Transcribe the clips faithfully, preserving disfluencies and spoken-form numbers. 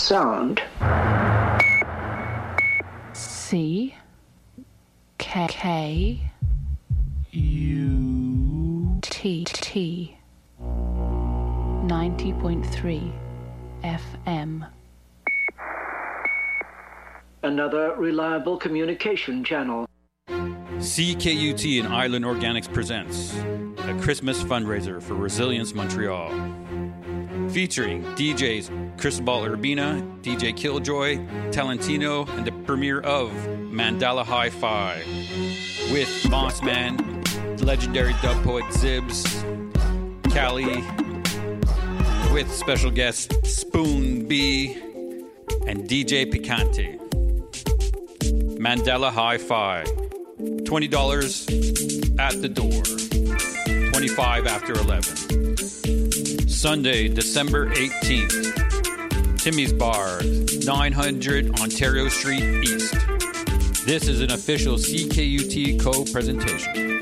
sound. C K K U T T ninety point three F M. Another reliable communication channel. C K U T and Island Organics presents a Christmas fundraiser for Resilience Montreal. Featuring D Js Cristobal Urbina, D J Killjoy, Talentino, and the premiere of Mandala Hi-Fi. With Bossman, legendary dub poet Zibs, Cali, with special guest Spoon B, and D J Picante. Mandala Hi-Fi. twenty dollars at the door. twenty-five after eleven. Sunday, December eighteenth. Timmy's Bar, nine hundred Ontario Street East. This is an official C K U T co-presentation.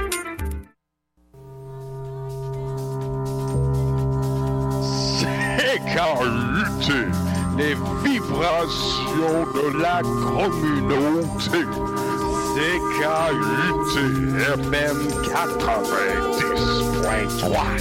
C K U T, les vibrations de la communauté. C K U T F M quatre-vingt-dix point trois.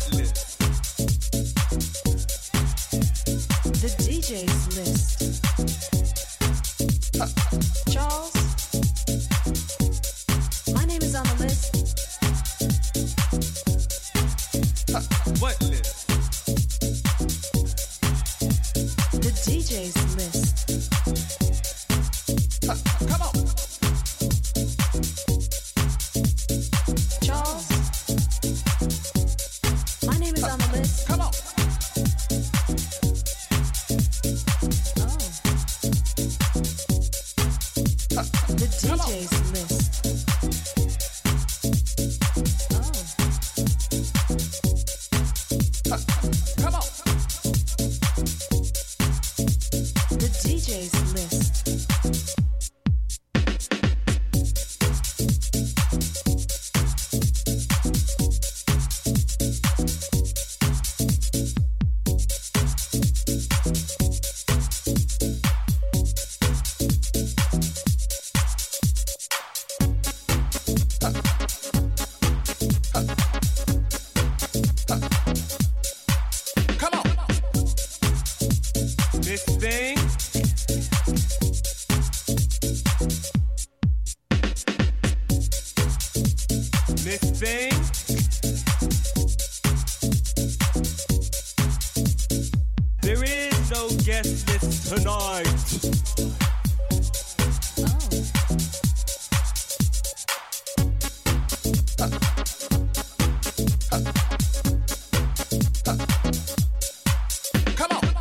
guest list. The D J's list. Uh, Charles, my name is on the list. Uh, what list? The D J's list. Uh, come on. Charles, my name is on the list. Come on. The D J's list. Oh. Uh, come on. The D J's list. Come on. This thing. This thing. There is no guest list tonight. Come on.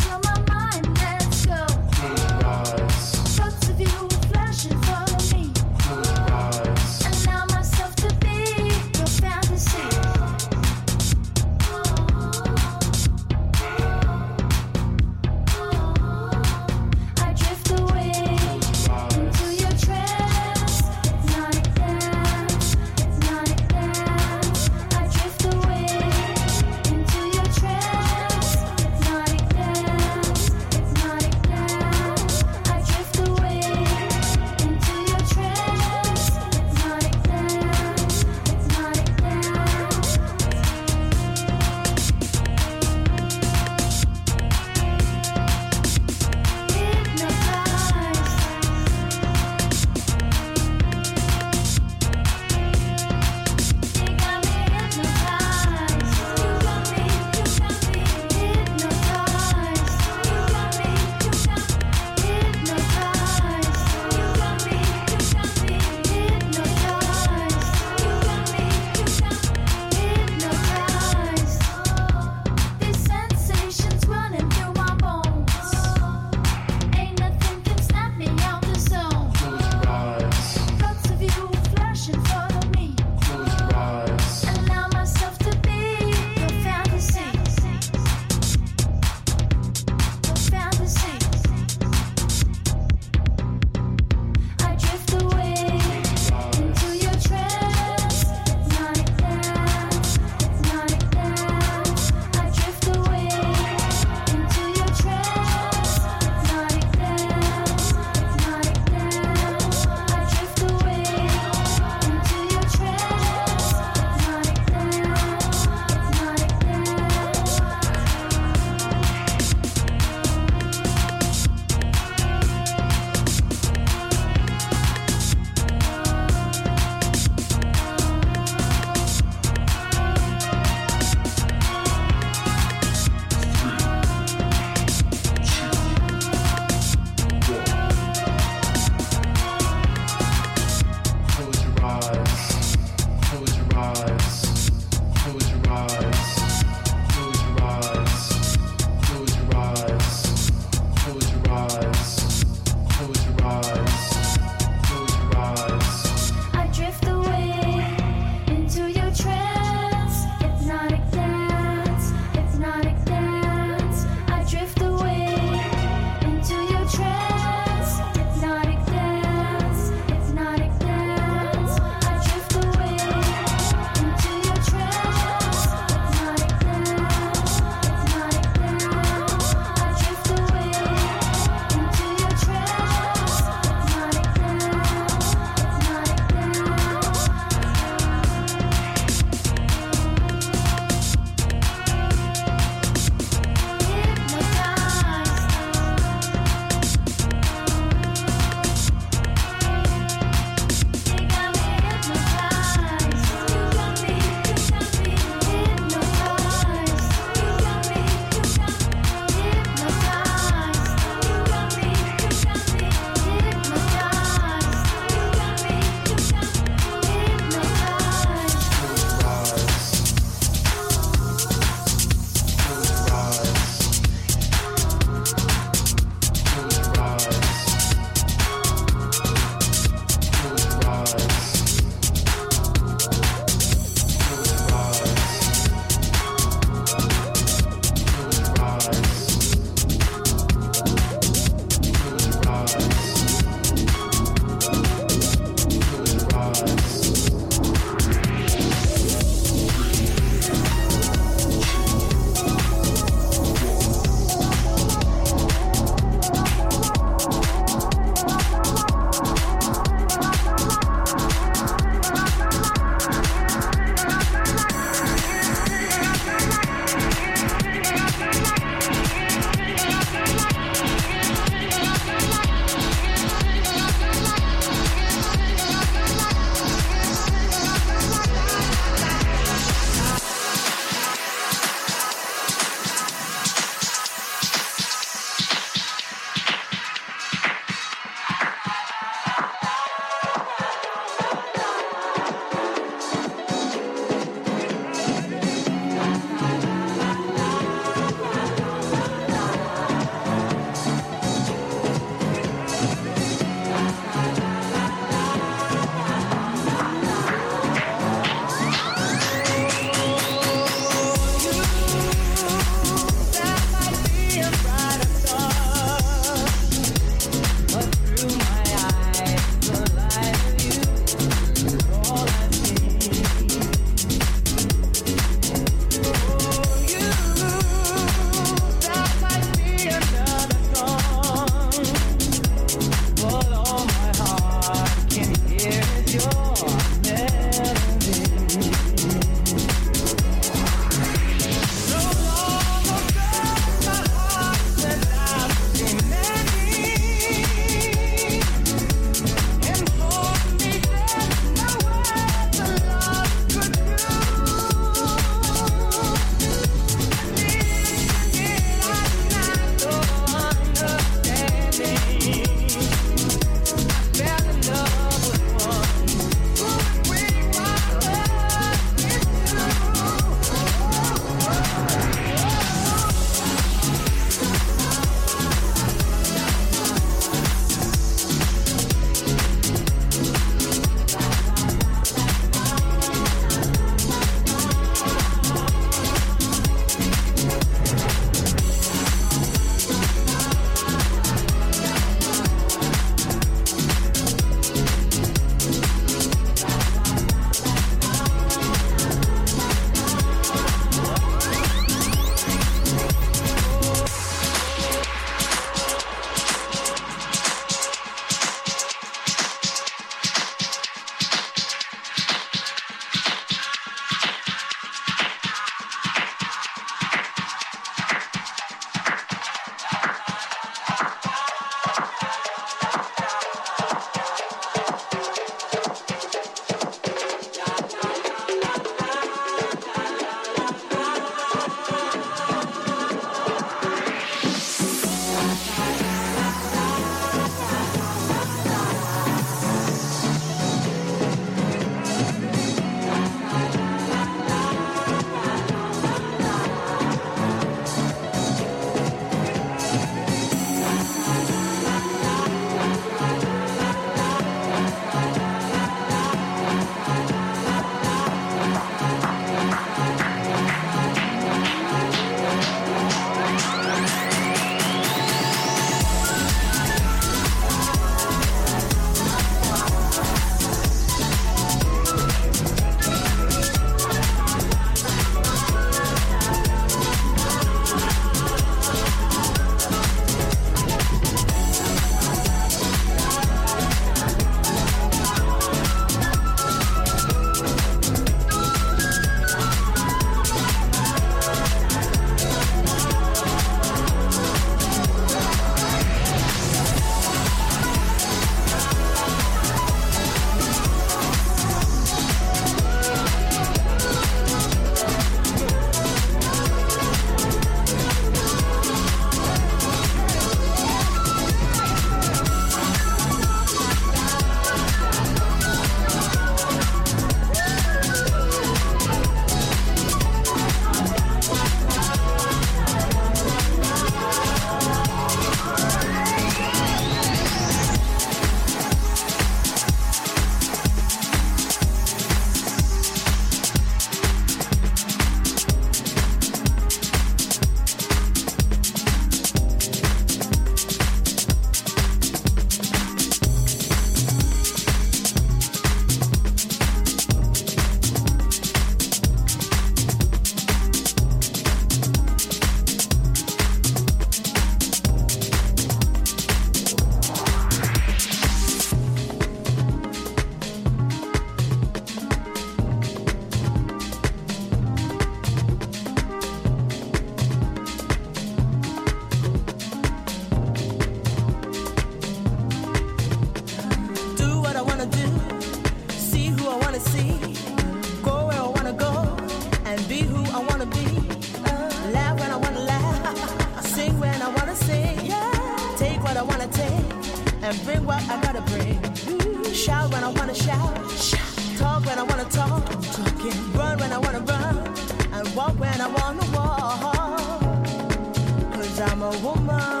Shout when I wanna shout. Talk when I wanna talk. Run when I wanna run. And walk when I wanna walk. Cause I'm a woman.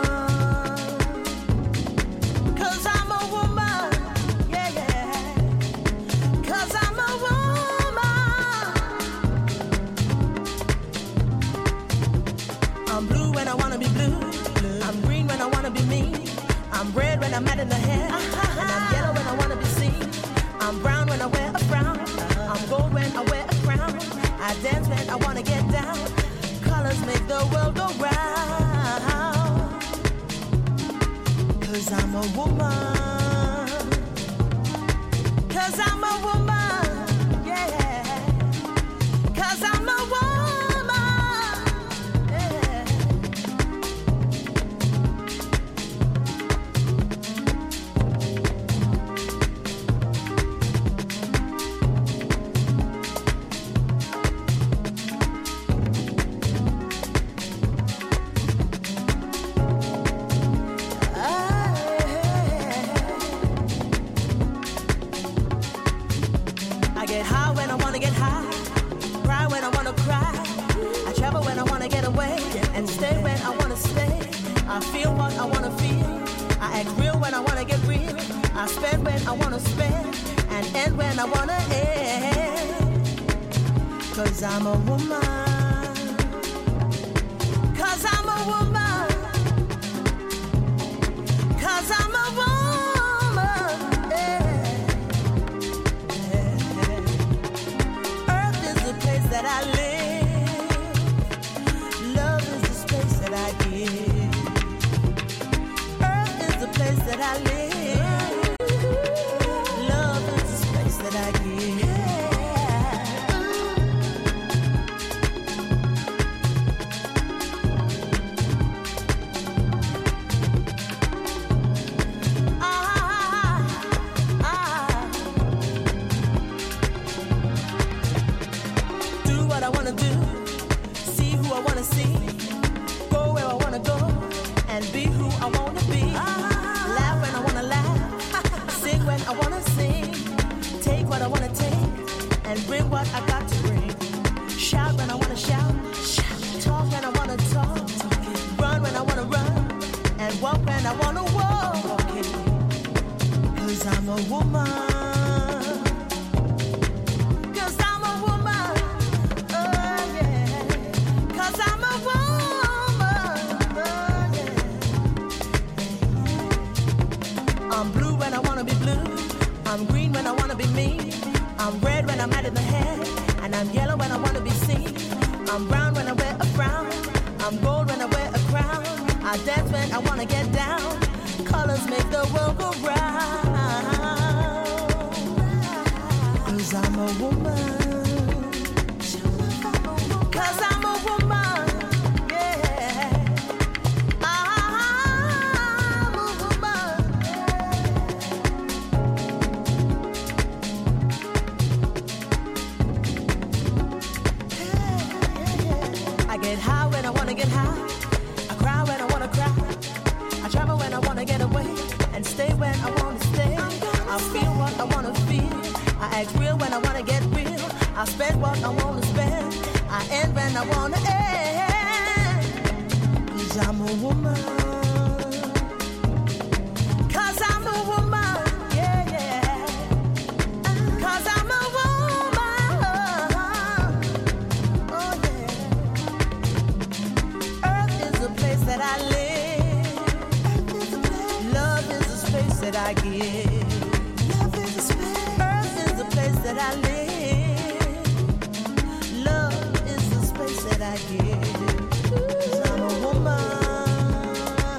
Cause I'm a woman. Yeah, yeah. Cause I'm a woman. I'm blue when I wanna be blue. I'm green when I wanna be me. I'm red when I'm mad in the head. And I'm yellow when I wanna be seen. I'm brown when I wear a frown. I'm gold when I wear a crown. I dance when I wanna get down. Colors make the world go round. Cause I'm a woman. Cause I'm a woman. Yeah. Cause I'm a woman. Yeah. I get high when I wanna get high. Cry when I wanna cry. I travel when I wanna get away. And stay when I wanna stay. I feel what I wanna feel. I act real when I wanna get real. I spend when I wanna spend. And end when I wanna end. Cause I'm a woman. Cause I'm a woman. Cause I'm a woman. Yeah. Earth is the place that I live. Love is the space that I give. Earth is the place that I live. Love is the space that I give. Ah, ah. Do what I wanna do, see who I wanna see, go where I wanna go, and be who I wanna be. Laugh when I wanna laugh, sing when I wanna sing, take what I wanna take, and bring what I got to bring. Shout when I wanna shout, talk when I wanna talk, run when I wanna run, and walk when I wanna walk. Cause I'm a woman. Cause I'm a woman. Oh yeah. Cause I'm a woman. Oh yeah. I'm blue when I wanna be blue. I'm green when I wanna be me. I'm red when I'm mad in the head. And I'm yellow when I wanna be seen. I'm brown when I wear a frown. I'm gold when I wear a crown. I dance when I wanna get down. Colors make the world go round. Cause I'm a woman. Cause I'm a woman. Yeah. I'm a woman. I get high when I wanna get high. I cry when I wanna cry. I travel when I wanna get away. And stay when I wanna stay. I feel what I wanna feel. I act real when I wanna get real. I spend what I wanna spend. I end when I wanna end. Cause I'm a woman. Cause I'm a woman. Yeah, yeah. Cause I'm a woman. Oh, yeah. Earth is the place that I live. Love is the space that I give. Earth is the place that I live. Love is the space that I give. Cause I'm a woman.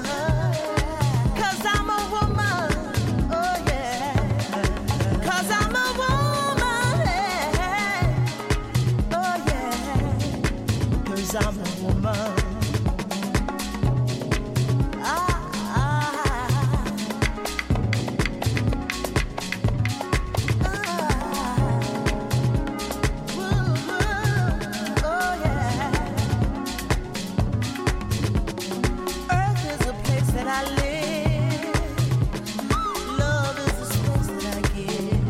Cause I'm a woman. Oh yeah. Cause I'm a woman. Oh yeah. Cause I'm a woman. I live. Love is the space that I give.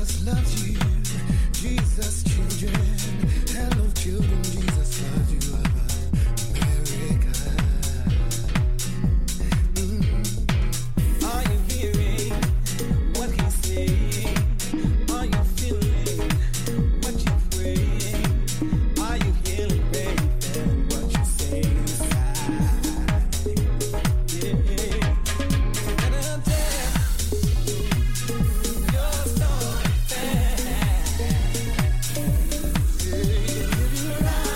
Jesus loves you. Jesus, children. Hello, children. Jesus loves you. America. Mm. Are you hearing what he's saying? Are you feeling what you're praying? Are you healing, baby, what you say inside? Yeah. And I'll tell your story fast. Yeah, you're right.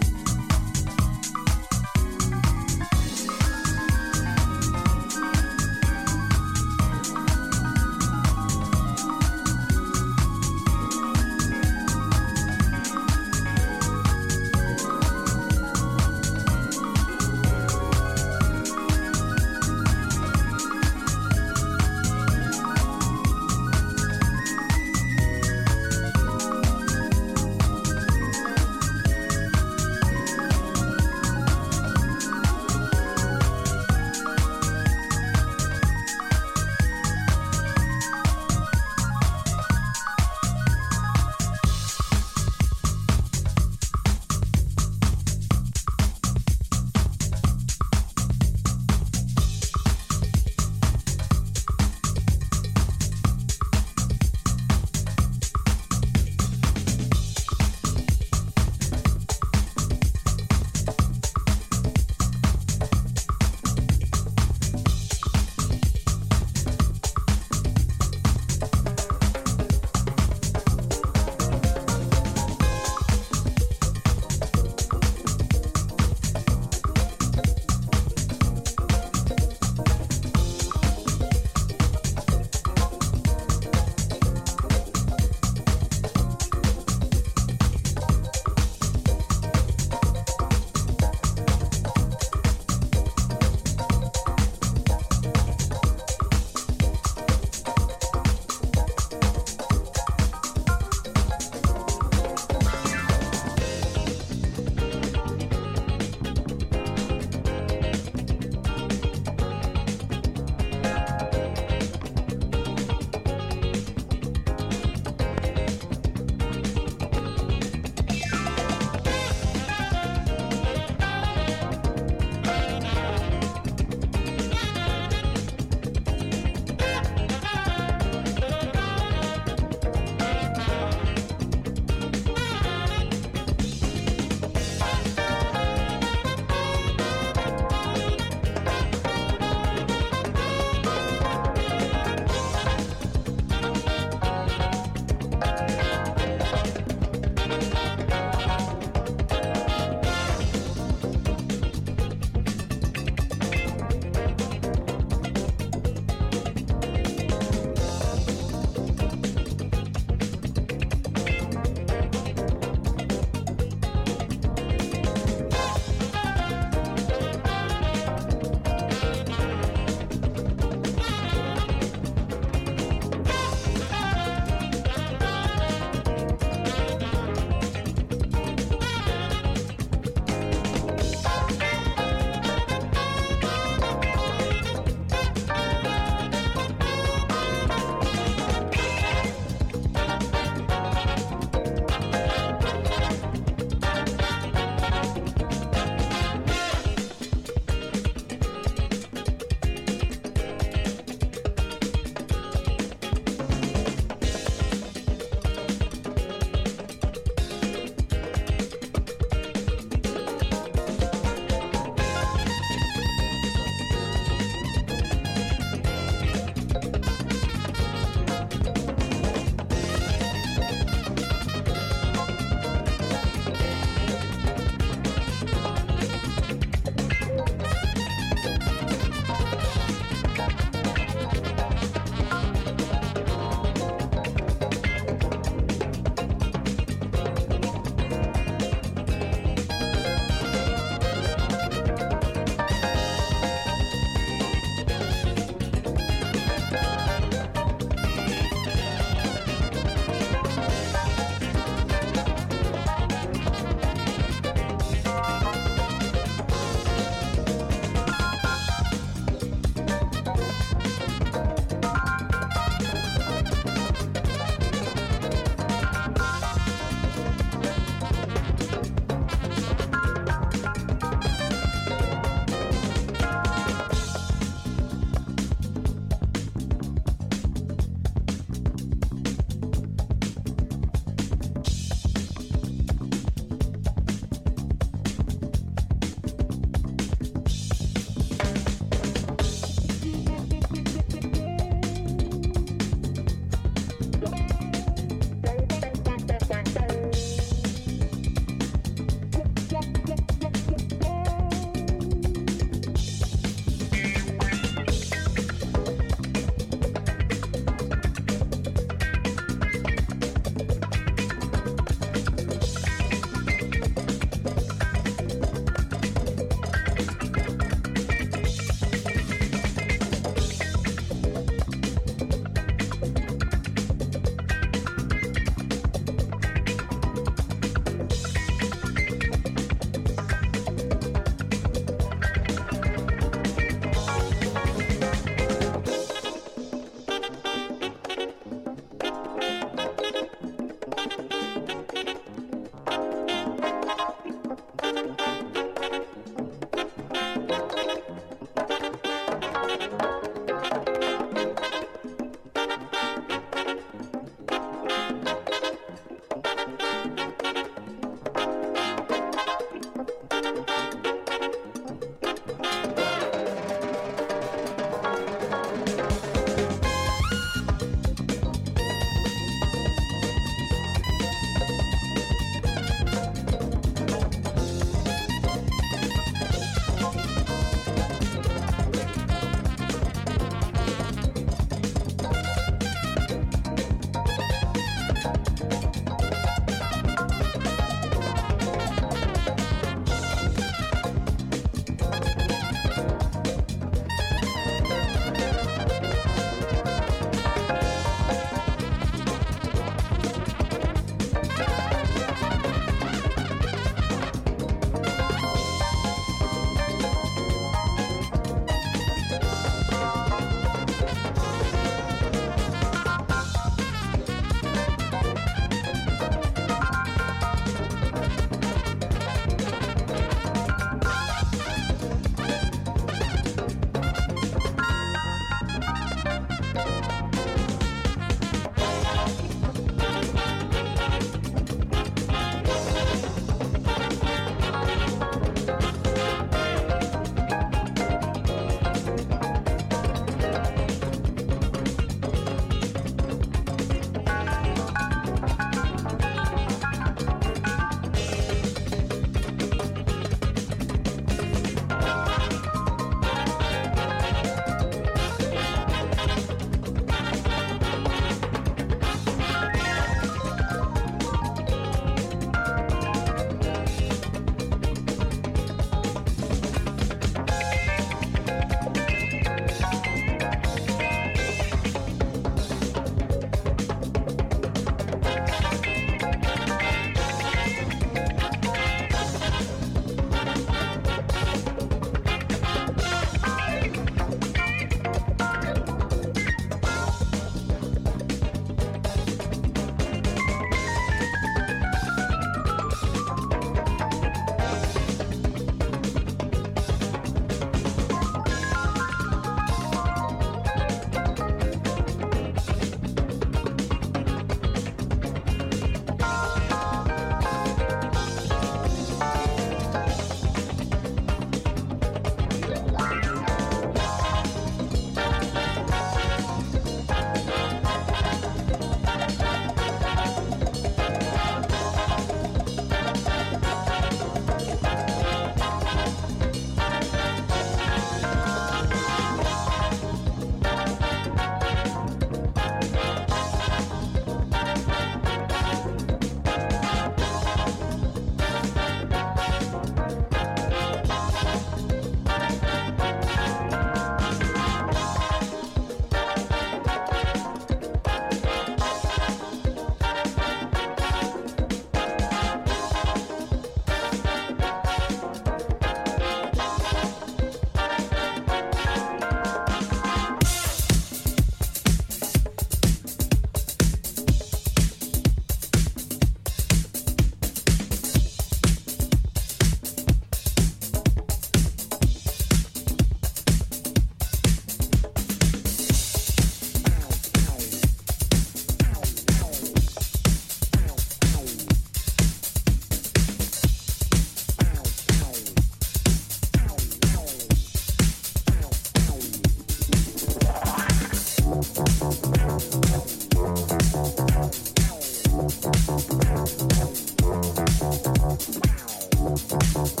Thank